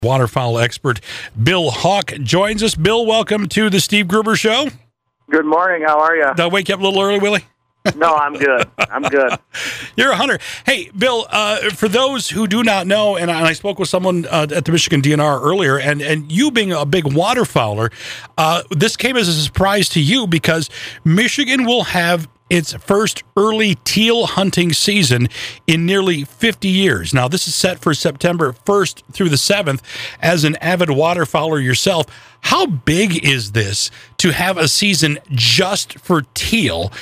Waterfowl expert Bill Hawk joins us. Bill, welcome to the Steve Gruber Show. Good morning. How are you? Did I wake you up a little early, Willie? No, I'm good. I'm good. You're a hunter. Hey, Bill, for those who do not know, and I spoke with someone at the Michigan DNR earlier, and you being a big waterfowler, this came as a surprise to you because Michigan will have its first early teal hunting season in nearly 50 years. Now, this is set for September 1st through the 7th. As an avid waterfowler yourself, how big is this to have a season just for teal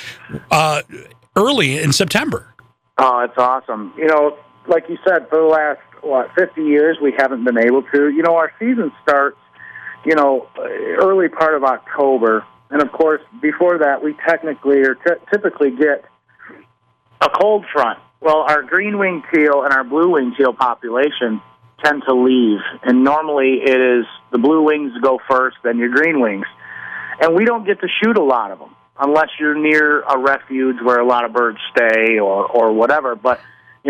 early in September? Oh, it's awesome. You know, like you said, for the last, 50 years, we haven't been able to. Our season starts, early part of October. And, of course, before that, we technically or typically get a cold front. Well, our green-winged teal and our blue-winged teal population tend to leave. And normally it is the blue wings go first, then your green wings. And we don't get to shoot a lot of them unless you're near a refuge where a lot of birds stay or whatever. But,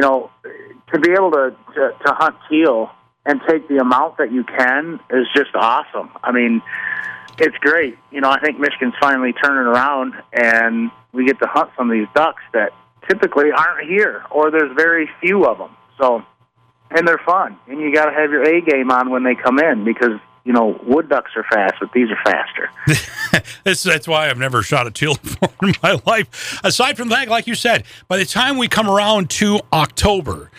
to be able to hunt teal and take the amount that you can is just awesome. I mean, it's great. I think Michigan's finally turning around, and we get to hunt some of these ducks that typically aren't here, or there's very few of them. So, and they're fun, and you got to have your A game on when they come in because, wood ducks are fast, but these are faster. That's why I've never shot a teal before in my life. Aside from that, like you said, by the time we come around to October,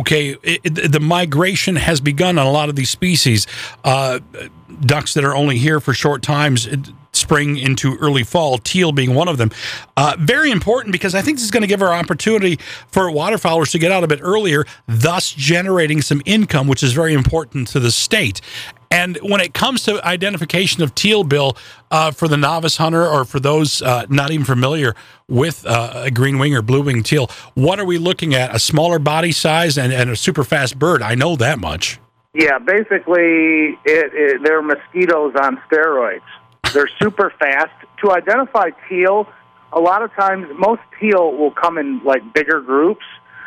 the migration has begun on a lot of these species. Ducks that are only here for short times, spring into early fall, teal being one of them. Very important because I think this is going to give our opportunity for waterfowlers to get out a bit earlier, thus generating some income, which is very important to the state. And when it comes to identification of teal, Bill, for the novice hunter or for those not even familiar with a green wing or blue wing teal, what are we looking at? A smaller body size and a super fast bird. I know that much. Yeah, basically, they're mosquitoes on steroids. They're super fast. To identify teal, a lot of times, most teal will come in like bigger groups.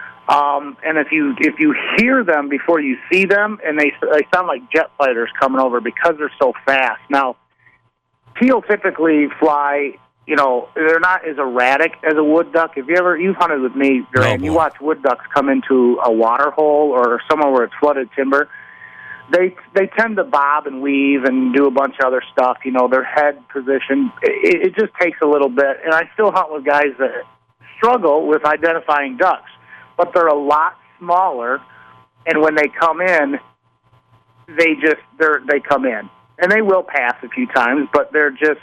And if you hear them before you see them, and they sound like jet fighters coming over because they're so fast. Now, teal typically fly. They're not as erratic as a wood duck. If you've hunted with me, Grant, you watch wood ducks come into a water hole or somewhere where it's flooded timber. They tend to bob and weave and do a bunch of other stuff. Their head position. It just takes a little bit. And I still hunt with guys that struggle with identifying ducks, but they're a lot smaller. And when they come in, they come in, and they will pass a few times, but they're just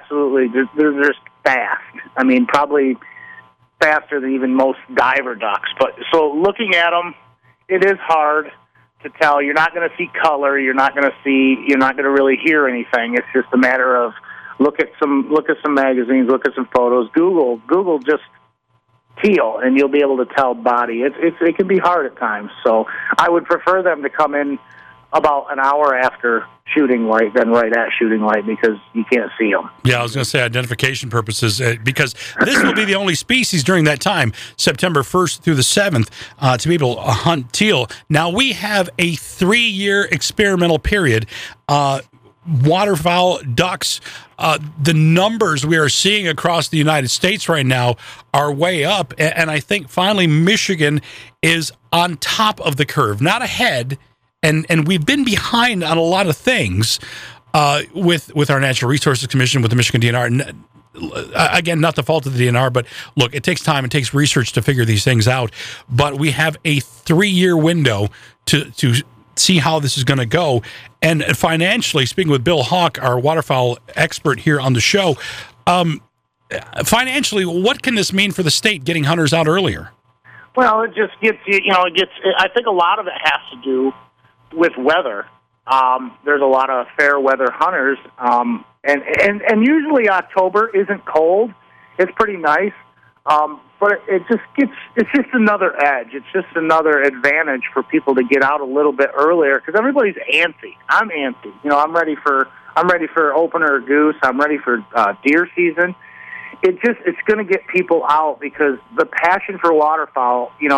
fast. I mean, probably faster than even most diver ducks. But so looking at them, it is hard to tell. You're not going to see color. You're not going to really hear anything. It's just a matter of look at some magazines, look at some photos, Google just teal, and you'll be able to tell body. It can be hard at times. So I would prefer them to come in about an hour after shooting light than right at shooting light because you can't see them. Yeah, I was going to say identification purposes because this will be the only species during that time, September 1st through the 7th, to be able to hunt teal. Now, we have a 3-year experimental period. Waterfowl, ducks, the numbers we are seeing across the United States right now are way up, and I think finally Michigan is on top of the curve, not ahead. And we've been behind on a lot of things with our Natural Resources Commission, with the Michigan DNR. Again, not the fault of the DNR, but look, it takes time. It takes research to figure these things out. But we have a 3-year window to see how this is going to go. And financially, speaking with Bill Hawk, our waterfowl expert here on the show, financially, what can this mean for the state getting hunters out earlier? Well, it just gets I think a lot of it has to do with weather. There's a lot of fair weather hunters, and usually October isn't cold. It's pretty nice, but it's just another edge. It's just another advantage for people to get out a little bit earlier because everybody's antsy. I'm antsy. I'm ready for opener goose. I'm ready for deer season. It's going to get people out because the passion for waterfowl,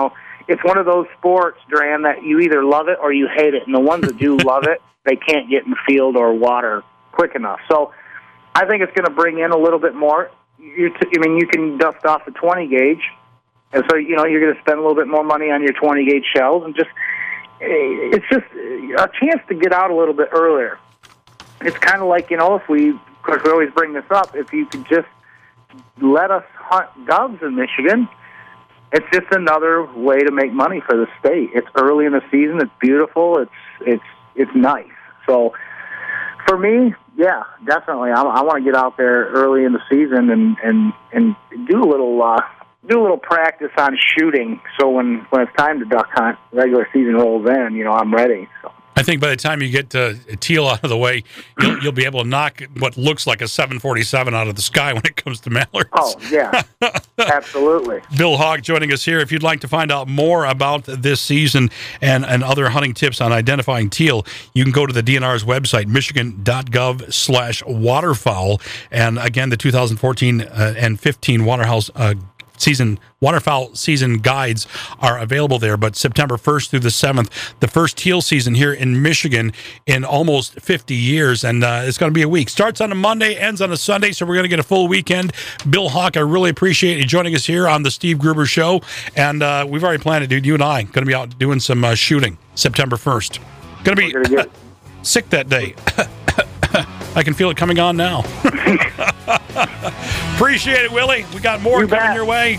it's one of those sports, Duran, that you either love it or you hate it. And the ones that do love it, they can't get in the field or water quick enough. So I think it's going to bring in a little bit more. You can dust off the 20 gauge, and so you're going to spend a little bit more money on your 20 gauge shells, and it's just a chance to get out a little bit earlier. It's kind of like, of course we always bring this up, if you could just let us hunt doves in Michigan, it's just another way to make money for the state. It's early in the season. It's beautiful. It's nice. So for me, yeah, definitely. I want to get out there early in the season and do a little practice on shooting. So when it's time to duck hunt, regular season rolls in, I'm ready. So. I think by the time you get teal out of the way, you'll be able to knock what looks like a 747 out of the sky when it comes to mallards. Oh, yeah, absolutely. Bill Hogg joining us here. If you'd like to find out more about this season and other hunting tips on identifying teal, you can go to the DNR's website, michigan.gov/waterfowl. And again, the 2014 and 15 waterfowl season guides are available there. But September 1st through the 7th, the first teal season here in Michigan in almost 50 years. And it's going to be a week. Starts on a Monday, ends on a Sunday, so we're going to get a full weekend. Bill Hogg, I really appreciate you joining us here on the Steve Gruber Show. And we've already planned it, dude. You and I going to be out doing some shooting September 1st. Going to be sick that day. I can feel it coming on now. Appreciate it, Willie. We got more coming your way.